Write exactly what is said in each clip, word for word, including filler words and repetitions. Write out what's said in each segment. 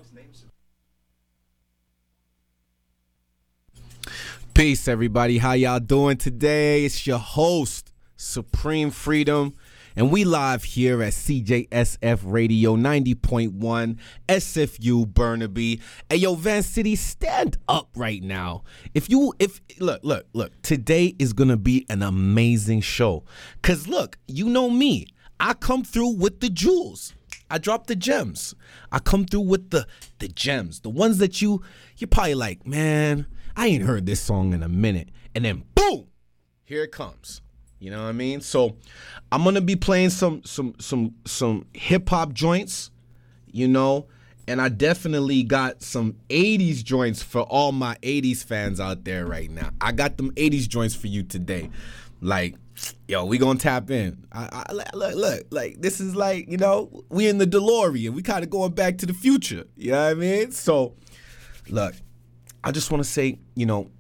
Peace, everybody. How y'all doing today? It's your host, Supreme Freedom, and we live here at C J S F Radio ninety point one, S F U Burnaby. Hey, yo, Van City, stand up right now. If you, if, look, look, look, today is going to be an amazing show. Because, look, you know me. I come through with the jewels. I drop the gems. I come through with the the gems. The ones that you, you're probably like, man, I ain't heard this song in a minute. And then boom, here it comes. You know what I mean? So I'm gonna be playing some some some some hip hop joints, you know, and I definitely got some eighties joints for all my eighties fans out there right now. I got them eighties joints for you today. Like, yo, we gonna tap in. I, I look, look, like this is like, you know, we in the DeLorean. We kind of going back to the future. You know what I mean? So, look, I just want to say, you know,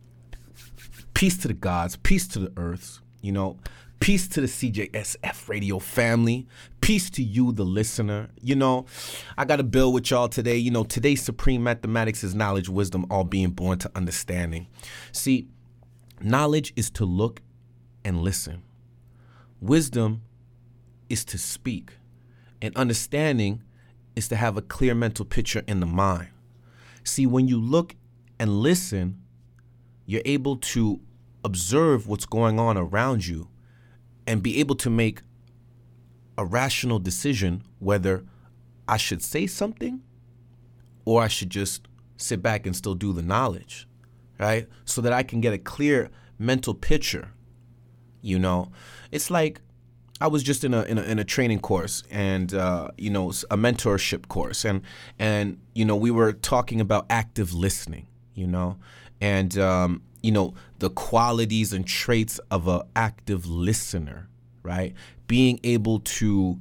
peace to the gods, peace to the earths, you know, peace to the C J S F Radio family, peace to you, the listener. You know, I got to build with y'all today. You know, today's supreme mathematics is knowledge, wisdom, all being born to understanding. See, knowledge is to look and listen. Wisdom is to speak. And understanding is to have a clear mental picture in the mind. See, when you look and listen, you're able to observe what's going on around you and be able to make a rational decision whether I should say something or I should just sit back and still do the knowledge, right? So that I can get a clear mental picture. You know, it's like I was just in a in a, in a training course and, uh, you know, a mentorship course. And, and, you know, we were talking about active listening, you know, and, um, you know, the qualities and traits of an active listener, right? Being able to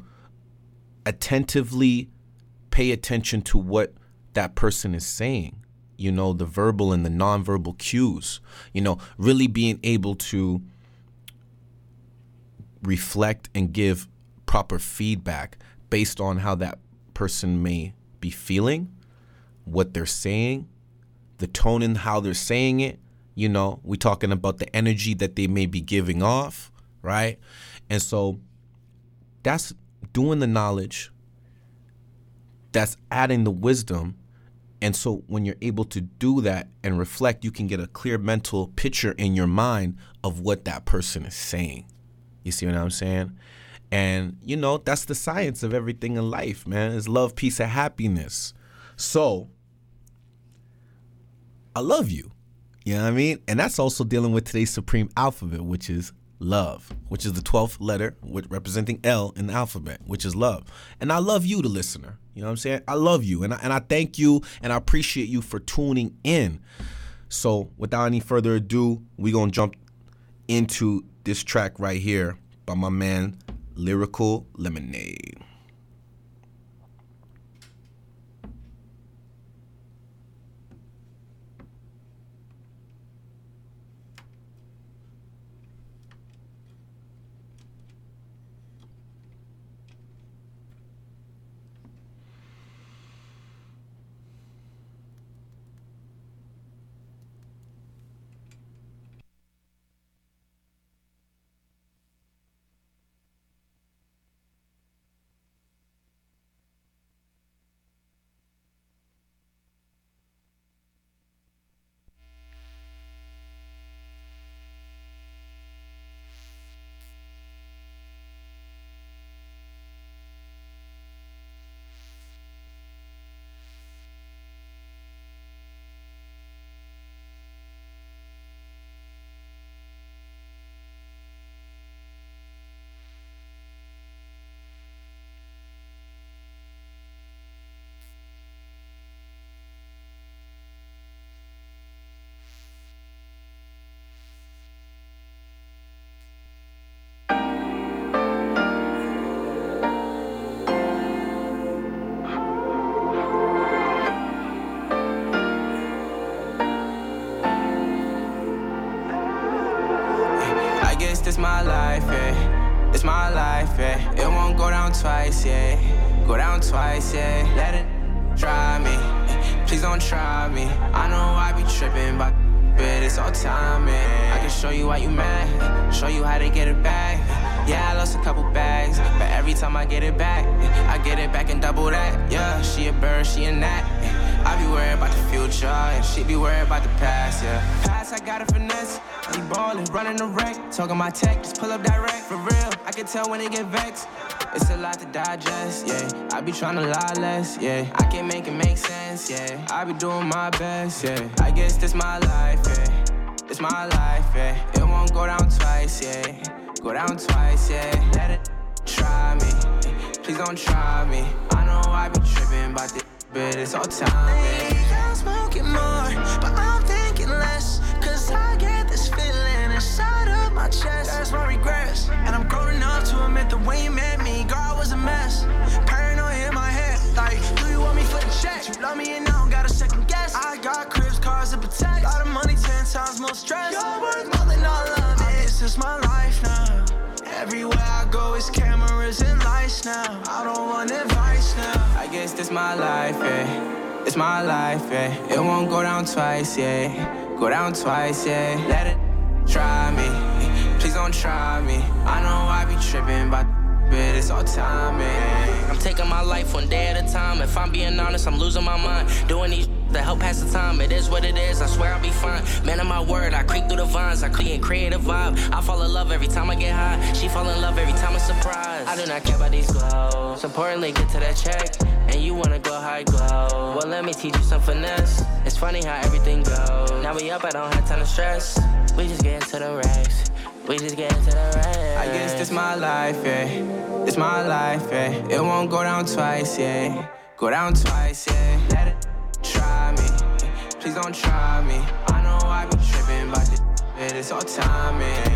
attentively pay attention to what that person is saying, you know, the verbal and the nonverbal cues, you know, really being able to reflect and give proper feedback based on how that person may be feeling, what they're saying, the tone and how they're saying it. You know, we're talking about the energy that they may be giving off, right? And so that's doing the knowledge, that's adding the wisdom. And so when you're able to do that and reflect, you can get a clear mental picture in your mind of what that person is saying. You see what I'm saying? And, you know, that's the science of everything in life, man. It's love, peace, and happiness. So, I love you. You know what I mean? And that's also dealing with today's supreme alphabet, which is love, which is the twelfth letter representing L in the alphabet, which is love. And I love you, the listener. You know what I'm saying? I love you. And I, and I thank you and I appreciate you for tuning in. So, without any further ado, we're going to jump into this track right here by my man Lyrical Lemonade. This my life, yeah. It's my life, yeah. It won't go down twice, yeah. Go down twice, yeah. Let it drive me. don't try me. I know I be tripping, but but it's all timing. I can show you why you mad, show you how to get it back. Yeah, I lost a couple bags, but every time I get it back, I get it back and double that. Yeah, she a bird, she a gnat. I be worried about the future, and she be worried about the past, yeah. Past, I got a finesse, he ballin', running the wreck. Talking my tech, just pull up direct, for real. I can tell when they get vexed. It's a lot to digest, yeah. I be tryna lie less, yeah. I can make it make sense, yeah. I be doing my best, yeah. I guess this my life, yeah. It's my life, yeah. It won't go down twice, yeah. Go down twice, yeah. Let it try me, please don't try me. I know I be tripping about this, but it's all time, yeah. I'm smoking more, but I'm thinking less. Cause I get this feeling inside of my chest. That's my regrets. And I'm grown enough to admit the way you met me, girl, I was a mess. Paranoia in my head, like, do you want me for the check? You love me and I don't got a second guess. I got cribs, cars, and protect. Lot of money, ten times more stress. You're worth more than all of it. This is my life now. Everywhere I go, it's cameras and lights now. I don't want advice now. I guess this my life, yeah. It's my life, yeah. It won't go down twice, yeah. Go down twice, yeah. Let it try me. Please don't try me. I know I be tripping, but but it's all timing. I'm taking my life one day at a time. If I'm being honest, I'm losing my mind. Doing these to help pass the time. It is what it is, I swear I'll be fine. Man of my word, I creep through the vines. I create creative vibe. I fall in love every time I get high. She fall in love every time I'm surprised. I do not care about these clothes. Importantly, get to that check. And you wanna go high glow. Well, let me teach you some finesse. It's funny how everything goes. Now we up, I don't have time to stress. We just get into the racks. We just get into the racks. I guess this my life, yeah. It's my life, yeah. It won't go down twice, yeah. Go down twice, yeah. Let it try me. Please don't try me. I know I be tripping, but this, but it's all timing.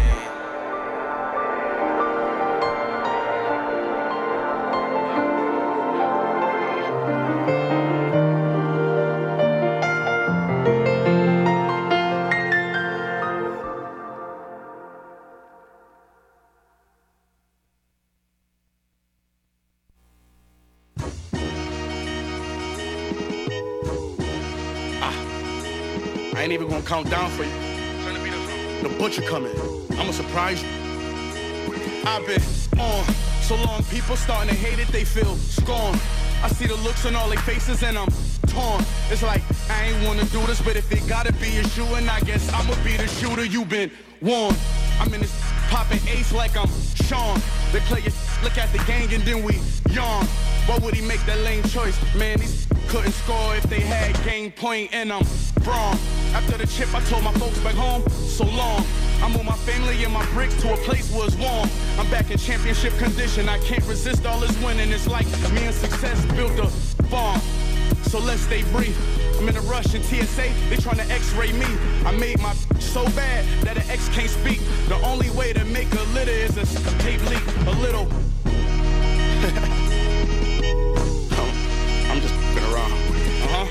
I ain't even gonna count down for you. The butcher coming. I'ma surprise you. I've been on so long, people starting to hate it, they feel scorn. I see the looks on all their faces and I'm torn. It's like, I ain't wanna do this, but if it gotta be a shoe, and I guess I'ma be the shooter, you been warned. I'm in this popping ace like I'm Sean. They play it, look at the gang and then we yawn. Why would he make that lame choice? Man, these couldn't score if they had game point and I'm wrong. After the chip, I told my folks back home, so long. I moved my family and my bricks to a place where it's warm. I'm back in championship condition. I can't resist all this winning. It's like me and success built a farm. So let's stay brief. I'm in a rush in T S A, they tryna x-ray me. I made my so bad that an ex can't speak. The only way to make a litter is a tape leak. A little. I'm just f***ing around. Uh-huh.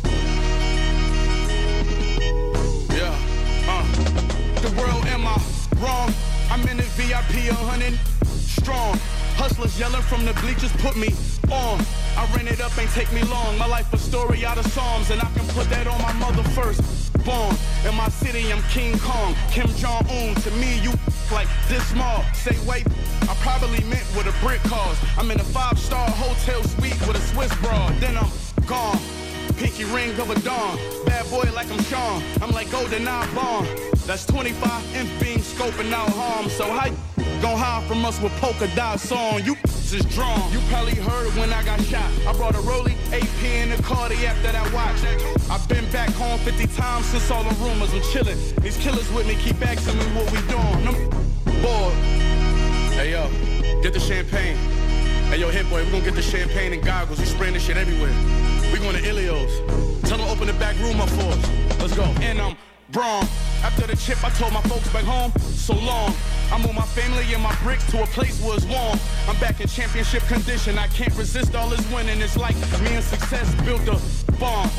Yeah, uh. The world, am I wrong? I'm in the V I P, a hundred strong. Hustlers yelling from the bleachers, put me on. I ran it up, ain't take me long. My life a story out of Psalms, and I can put that on my mother first. Born in my city, I'm King Kong, Kim Jong-un. To me, you like this small. Say wait, I probably meant with a brick cause. I'm in a five-star hotel suite with a Swiss broad. Then I'm gone. Pinky ring of a dawn. Bad boy like I'm Sean. I'm like Golden Eye Bond. That's twenty-five inch beam scoping out harm. So how you gon' hide from us with polka dots on? You is drawn. You probably heard when I got shot. I brought a Rollie, A P in the Cartier that I watched. I've been back home fifty times since all the rumors. I'm chillin'. These killers with me keep asking me what we doing. I'm bored. Hey yo, get the champagne. Hey yo, hit boy, we gon' get the champagne and goggles. We spraying this shit everywhere. We going to Ilios. Tell them open the back room up for us. Let's go. And I'm Braun. After the chip, I told my folks back home, so long. I moved my family and my bricks to a place where it's warm. I'm back in championship condition. I can't resist all this winning. It's like me and success built a farm.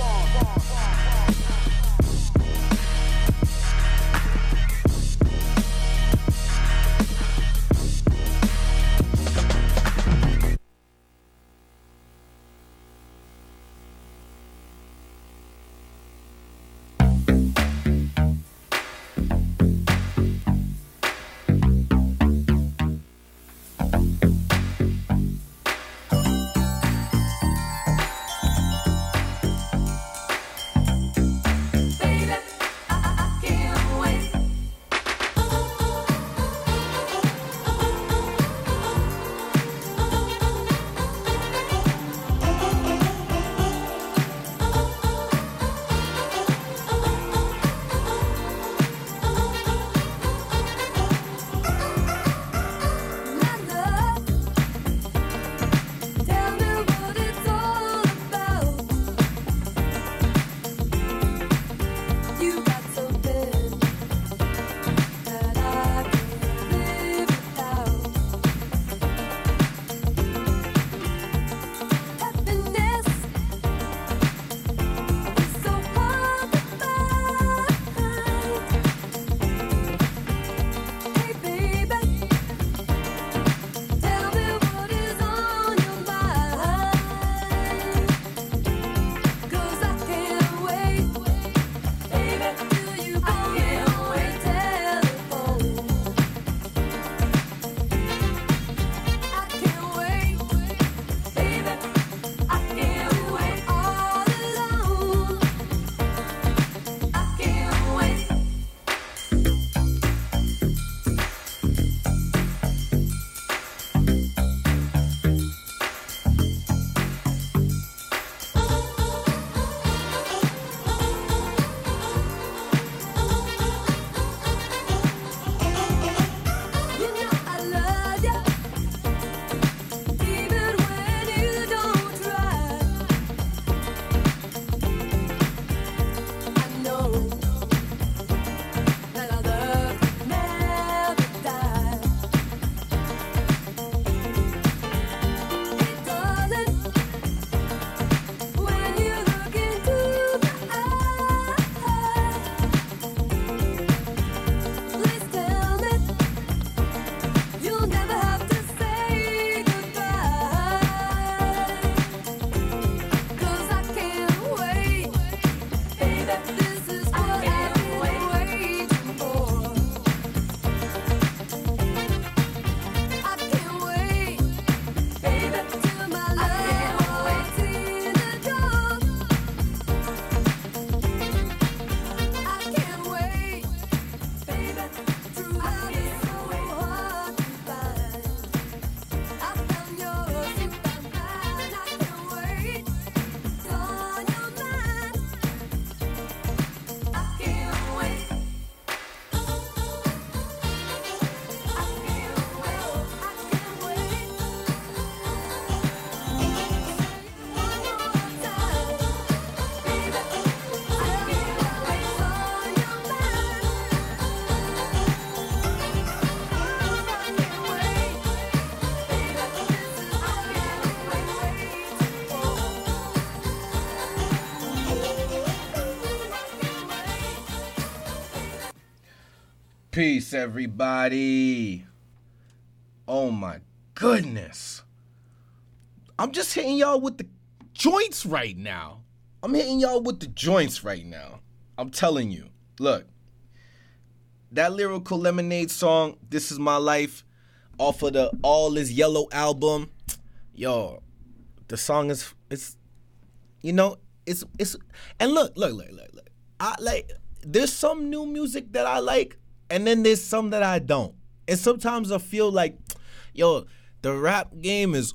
Peace, everybody. Oh my goodness. I'm just hitting y'all with the joints right now. I'm hitting y'all with the joints right now. I'm telling you. Look, that Lyrical Lemonade song, This Is My Life, off of the All Is Yellow album. Yo, the song is, it's, you know, it's, it's, and look, look, look, look, look. I like, there's some new music that I like, and then there's some that I don't. And sometimes I feel like, yo, the rap game is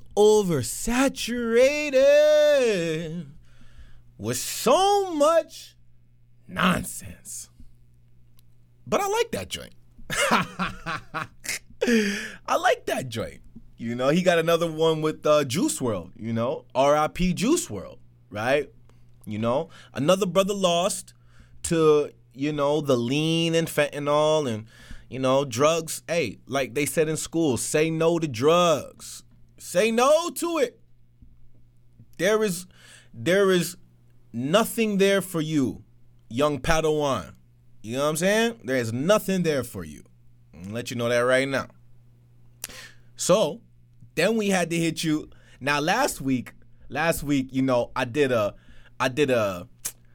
oversaturated with so much nonsense. But I like that joint. I like that joint. You know, he got another one with uh, Juice world, you know, R I P Juice world, right? You know, another brother lost to, you know, the lean and fentanyl and, you know, drugs. Hey, like they said in school, say no to drugs. Say no to it. There is, there is nothing there for you, young Padawan. You know what I'm saying? There is nothing there for you. I'll let you know that right now. So, then we had to hit you. Now, last week, last week, you know, I did a, I did a,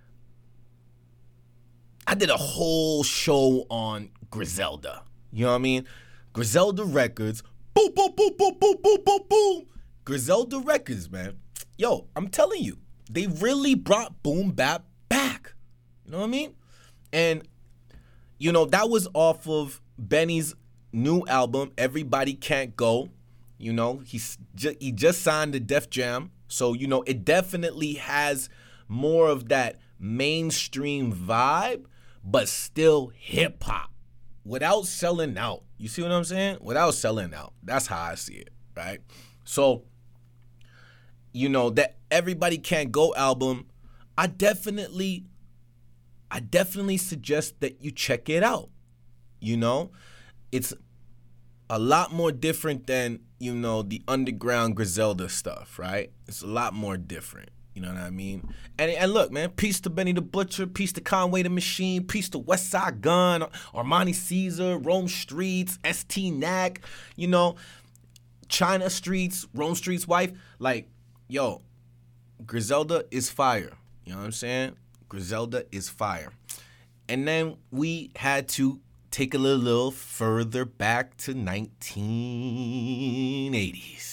I did a whole show on Griselda. You know what I mean? Griselda Records. Boom, boom, boom, boom, boom, boom, boom, boom. Griselda Records, man. Yo, I'm telling you, they really brought boom bap back. You know what I mean? And, you know, that was off of Benny's new album, Everybody Can't Go. You know, he's ju- he just signed to Def Jam. So, you know, it definitely has more of that mainstream vibe, but still hip hop without selling out. You see what I'm saying? Without selling out. That's how I see it, right? So, you know, that Everybody Can't Go album, I definitely, I definitely suggest that you check it out. You know, it's a lot more different than, you know, the underground Griselda stuff, right? It's a lot more different. You know what I mean? And and look, man, peace to Benny the Butcher, peace to Conway the Machine, peace to Westside Gun, Armani Caesar, Rome Streets, S T Knack, you know, China Streets, Rome Streets' wife. Like, yo, Griselda is fire. You know what I'm saying? Griselda is fire. And then we had to take a little, little further back to nineteen eighties.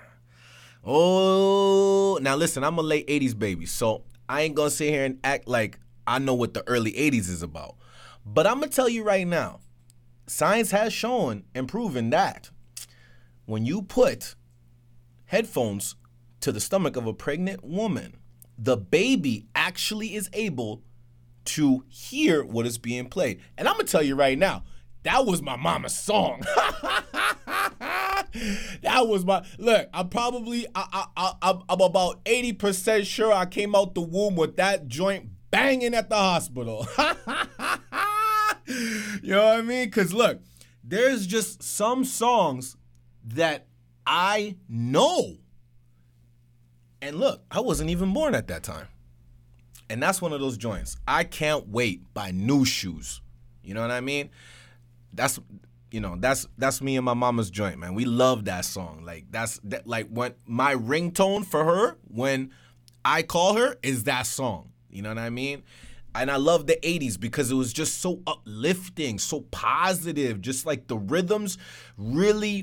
Oh, now listen, I'm a late eighties baby, so I ain't gonna sit here and act like I know what the early eighties is about. But I'm gonna tell you right now, science has shown and proven that when you put headphones to the stomach of a pregnant woman, the baby actually is able to hear what is being played. And I'm gonna tell you right now, that was my mama's song. That was my, look, I'm probably, I, I, I, I'm about eighty percent sure I came out the womb with that joint banging at the hospital. You know what I mean? Because look, there's just some songs that I know. And look, I wasn't even born at that time. And that's one of those joints. I Can't Wait by New Shoes. You know what I mean? That's, you know, that's that's me and my mama's joint, man. We love that song. Like, that's, that, like, when my ringtone for her, when I call her, is that song. You know what I mean? And I love the eighties because it was just so uplifting, so positive. Just like the rhythms really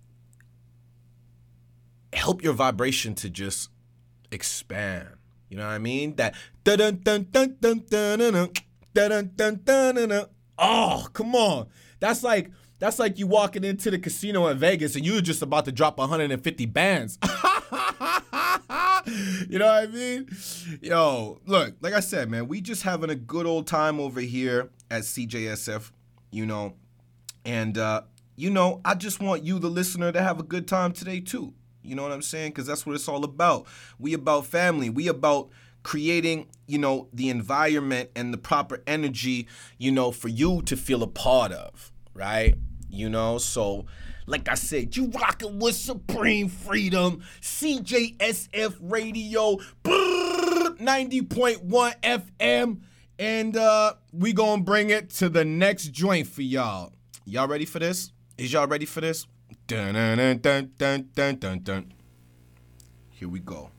help your vibration to just expand. You know what I mean? That dun dun dun dun dun dun dun dun dun dun dun. Oh, come on. That's like that's like you walking into the casino in Vegas and you're just about to drop one hundred fifty bands. You know what I mean? Yo, look, like I said, man, we just having a good old time over here at C J S F, you know. And, uh, you know, I just want you, the listener, to have a good time today, too. You know what I'm saying? Because that's what it's all about. We about family. We about creating, you know, the environment and the proper energy, you know, for you to feel a part of, right? You know, so like I said, you rocking with Supreme Freedom, C J S F Radio, ninety point one F M. And uh, we gonna bring it to the next joint for y'all. Y'all ready for this? Is y'all ready for this? Dun dun dun dun dun dun dun dun. Here we go.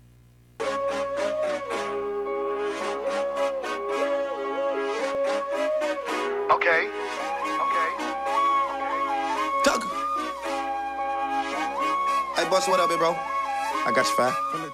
Okay. Okay. Tucker. Hey, boss, what up, big bro? I got you five.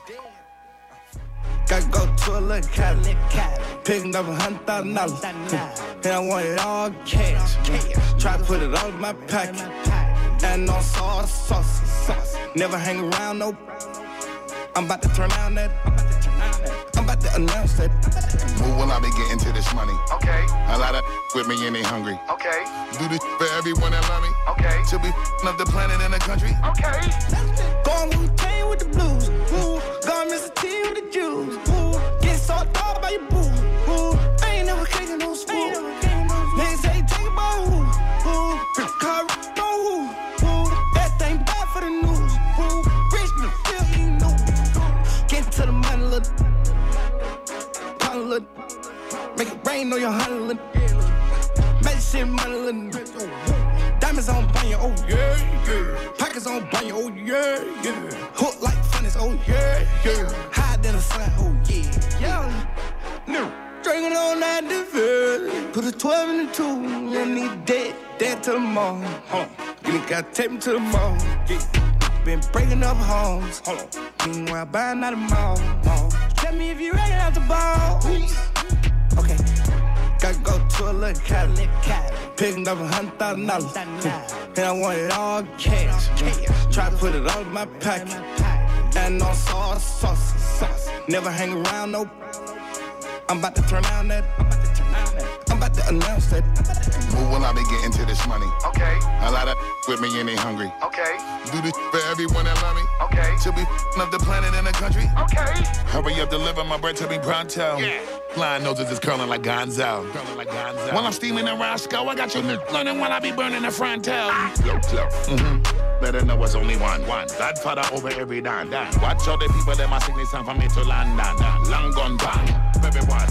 Gotta go to a little Cali, picking up a hundred thousand dollars, and I want it all cash. Try to put it all in my pocket, and no sauce, sauce, sauce. Never hang around, no. I'm about to turn down that. I'm about to announce that. Move when I be getting to this money. Okay. A lot of with me and they hungry. Okay. Do this for everyone that love me. Okay. To be up the planet and the country. Okay. Going Wu-Tang with the blues. Ooh, going Mister T with the Jews. Ooh, get so thought by your boo. Ooh, I ain't never kicking no school. Niggas say take a ball. Ooh, car no who. Ooh, that thing bad for the news. Ooh, rich still eating no. Get to the money, little. Pound little. Make it rain on your honey, little. Make shit money, little. Diamonds on banya, oh yeah, yeah. Pockets on banya, oh yeah, yeah. Hook like funnies, oh yeah, yeah. Higher than the sun, oh yeah, yeah. No. Drinking on that divert. Put a twelve in the two, and need dead, dead to the mall. Hold on, you gotta take me to the mall. Yeah. Been breaking up homes. Hold on. Meanwhile, buying out the mall. mall. Tell me if you ready out the ball. Okay. Gotta go to a little Cali, picking up a hundred thousand dollars, and I want it all cash. Try to put it all in my pocket, and no sauce, sauce, sauce. Never hang around, no. I'm about to turn down that. I'm about to announce that. Move when I be getting to this money. Okay. A lot of with me and they hungry. Okay. Do this for everyone that love me. Okay. To be up the planet and the country. Okay. Hurry up, deliver my bread to me pronto. Yeah. Blind noses is curling like Gonzo. Curling like Gonzo. When I'm steaming in Roscoe, I got your niggas learning while I be burning the fronto. Ah. Mm-hmm. Better know it's only one. One. Godfather over every dime. Watch all the people that my sickness time from me to London. Long gone bang. Everyone.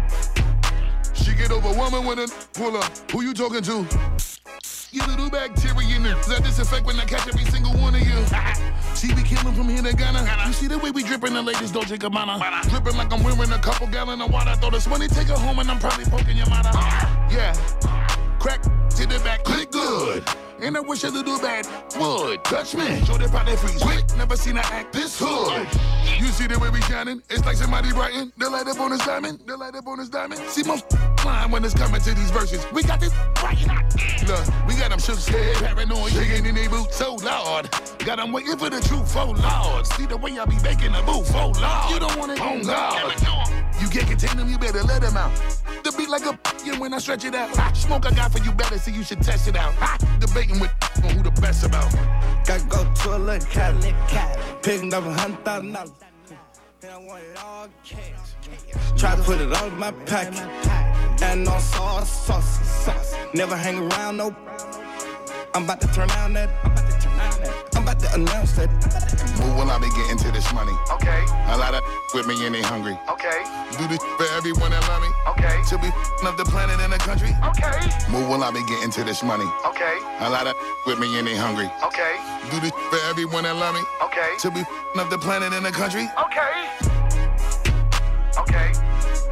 She get overwhelming when it pull up. Who you talking to? You little bacteria in there. That disinfect when I catch every single one of you. She be killing from here to Ghana. You see the way we dripping the latest Dolce Gabbana. Dripping like I'm wearing a couple gallon of water. Throw this money, take her home, and I'm probably poking your mother. Yeah. Crack to the back, click good. And I wish a little bad would touch me. Show that probably freeze quick. Never seen her act this hood. You see the way we shining? It's like somebody writing. The light up on his diamond. The light up on his diamond. See most flying when it's coming to these verses. We got this right. Look, we got them shook head paranoid. Shaking in their boots, so Lord. Got them waiting for the truth, oh Lord. See the way I be making the booth, oh Lord. You don't want it, oh God. You can't contain them, you better let them out. The beat like a yeah, when I stretch it out. Smoke I got for you better, so you should test it out. Debating with on who the best about. Gotta go to a little Cali, picking up a hundred thousand dollars, and I want it all cash. Try to put it all in my pocket, and no sauce, sauce, sauce. Never hang around, no. I'm about to turn down that. I'm about to announce that. Move when I be getting to this money. Okay. A lot of with me and they hungry. Okay. Do this for everyone that love me. Okay. To be up the planet and the country. Okay. Move when I be getting to this money. Okay. A lot of with me and they hungry. Okay. Do this for everyone that love me. Okay. To be up the planet and the country. Okay. Okay.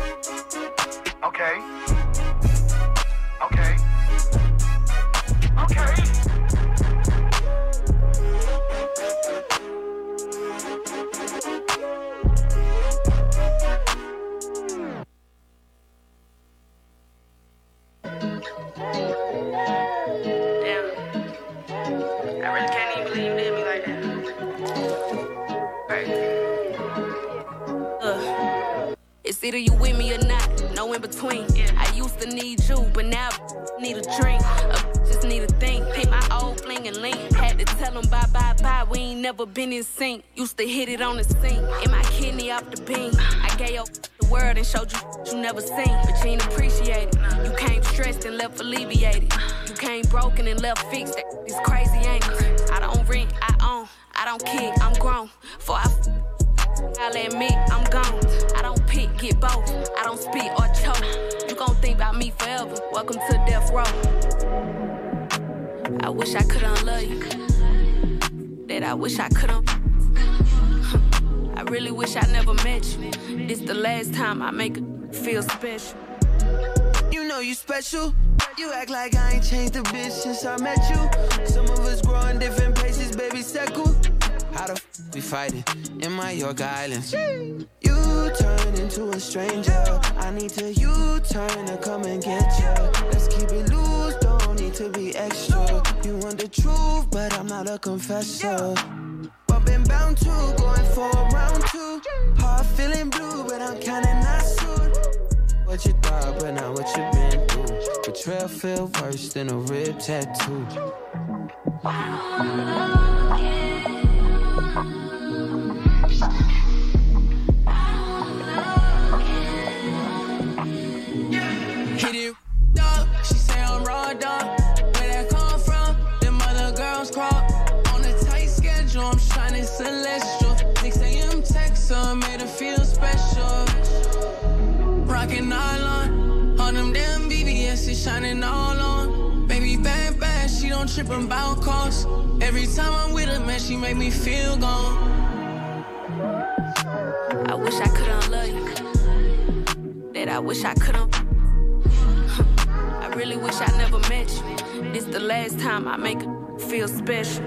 Okay. Okay. Okay. It's either you with me or not, no in between. Yeah. I used to need you, but now I need a drink. I just need a thing. Hit my old fling and link. Had to tell them bye, bye, bye. We ain't never been in sync. Used to hit it on the sink. In my kidney off the beam. I gave you the world and showed you you never seen. But you ain't appreciate it. You came stressed and left alleviated. You came broken and left fixed. It's crazy, ain't it? I don't rent, I own. I don't kick, I'm grown. For I f- I'll admit I'm gone. I don't pick, get both. I don't spit or choke. welcome to death row. I wish I could unlove you. That I wish I could un- I really wish I never met you. This the last time I make it feel special. You know you special. You act like I ain't changed a bitch since I met you. Some of us grow in different paces, baby, settle. How the f*** we fighting in my York Islands? You turn into a stranger. I need to U-turn to come and get you. Let's keep it loose, don't need to be extra. You want the truth, but I'm not a confessor. But been bound to, going for a round two. Heart feeling blue, but I'm kinda not soon. What you thought, but not what you been through. Betrayal feel worse than a rib tattoo. Hit it, dog. She say I'm raw, dog. Where that come from? Them other girls crawl. On a tight schedule, I'm shining celestial. six a.m. text her, made her feel special. Rockin' all on, on them damn B B S, it's shining all on. Baby bad, bad, she don't trip about cost. Every time I'm with her, man, she make me feel gone. I wish I could unlove you. That I wish I could un- I really wish I never met you. This the last time I make it feel special.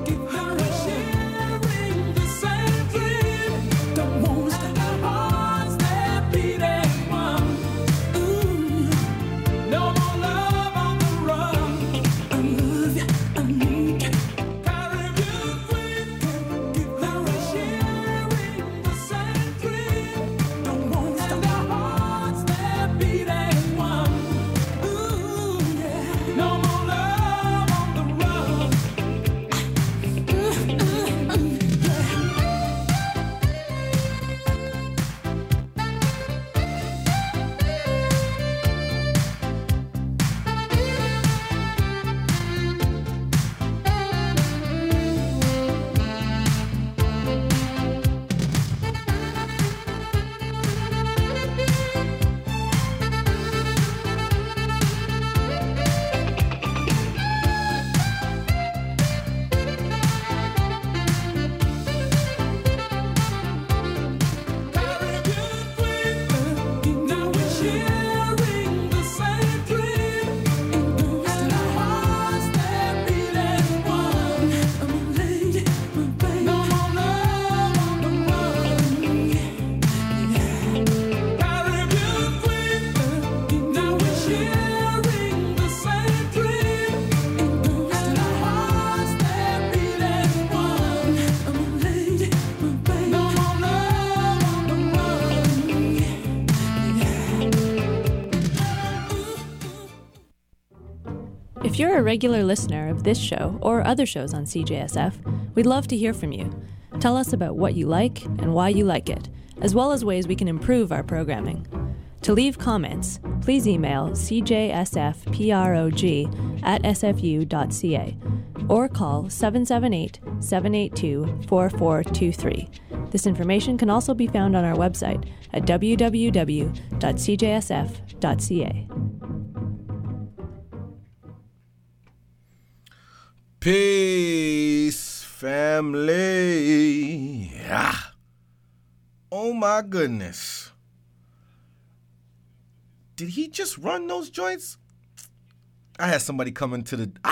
Hearts If you're a regular listener of this show or other shows on C J S F, we'd love to hear from you. Tell us about what you like and why you like it, as well as ways we can improve our programming. To leave comments, please email c j s f prog at s f u dot c a or call seven seven eight, seven eight two, four four two three. This information can also be found on our website at w w w dot c j s f dot c a. Peace, family. Ah. Oh my goodness. Did he just run those joints? I had somebody come into the I